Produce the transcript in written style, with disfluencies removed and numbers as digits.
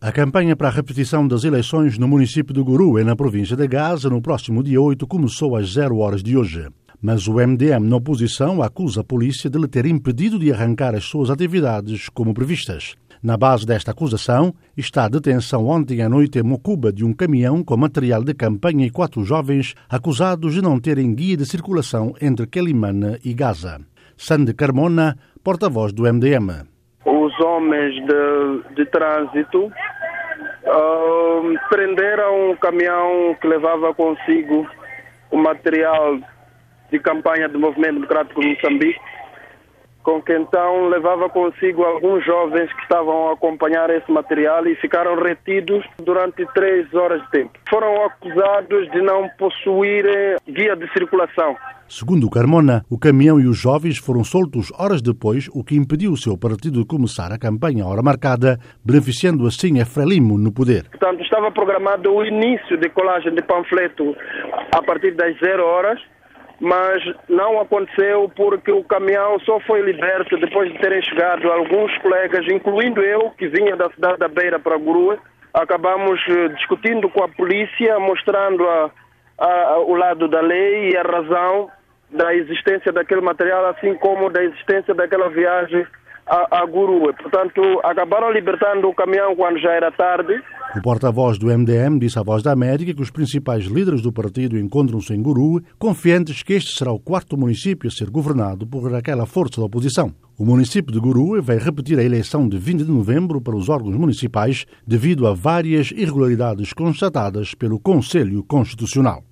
A campanha para a repetição das eleições no município de Gurue, na província de Gaza, no próximo dia 8, começou às 0 horas de hoje. Mas o MDM, na oposição, acusa a polícia de lhe ter impedido de arrancar as suas atividades como previstas. Na base desta acusação está a detenção ontem à noite em Mocuba de um caminhão com material de campanha e 4 jovens acusados de não terem guia de circulação entre Quelimane e Gaza. Sandy Carmona, porta-voz do MDM. Os homens de trânsito prenderam um caminhão que levava consigo o material de campanha do Movimento Democrático de Moçambique, com que então levava consigo alguns jovens que estavam a acompanhar esse material e ficaram retidos durante 3 horas de tempo. Foram acusados de não possuírem guia de circulação. Segundo Carmona, o caminhão e os jovens foram soltos horas depois, o que impediu o seu partido de começar a campanha à hora marcada, beneficiando assim a Frelimo no poder. Portanto, estava programado o início de colagem de panfleto a partir das 0 horas, mas não aconteceu porque o caminhão só foi liberto depois de terem chegado alguns colegas, incluindo eu, que vinha da cidade da Beira para Gurue. Acabamos discutindo com a polícia, mostrando o lado da lei e a razão da existência daquele material, assim como da existência daquela viagem a Gurue. Portanto, acabaram libertando o caminhão quando já era tarde. O porta-voz do MDM disse à Voz da América que os principais líderes do partido encontram-se em Gurue, confiantes que este será o 4º município a ser governado por aquela força da oposição. O município de Gurue vai repetir a eleição de 20 de novembro para os órgãos municipais devido a várias irregularidades constatadas pelo Conselho Constitucional.